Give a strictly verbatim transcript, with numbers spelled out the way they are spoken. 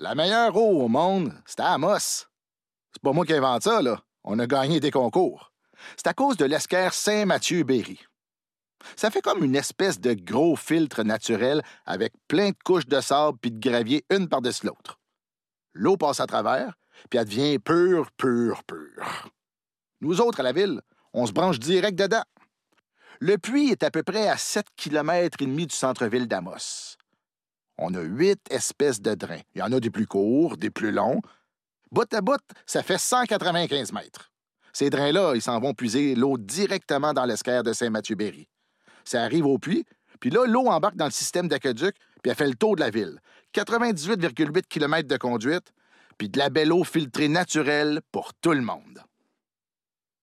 La meilleure eau au monde, c'était à Amos. C'est pas moi qui invente ça, là. On a gagné des concours. C'est à cause de l'esquerre Saint-Mathieu-Berry. Ça fait comme une espèce de gros filtre naturel avec plein de couches de sable puis de gravier une par-dessus l'autre. L'eau passe à travers, puis elle devient pure, pure, pure. Nous autres, à la ville, on se branche direct dedans. Le puits est à peu près à sept kilomètres et demi du centre-ville d'Amos. On a huit espèces de drains. Il y en a des plus courts, des plus longs. Bout à bout, ça fait cent quatre-vingt-quinze mètres. Ces drains-là, ils s'en vont puiser l'eau directement dans l'esquerre de Saint-Mathieu-Berry. Ça arrive au puits, puis là, l'eau embarque dans le système d'aqueduc, puis elle fait le tour de la ville. quatre-vingt-dix-huit virgule huit kilomètres de conduite, puis de la belle eau filtrée naturelle pour tout le monde.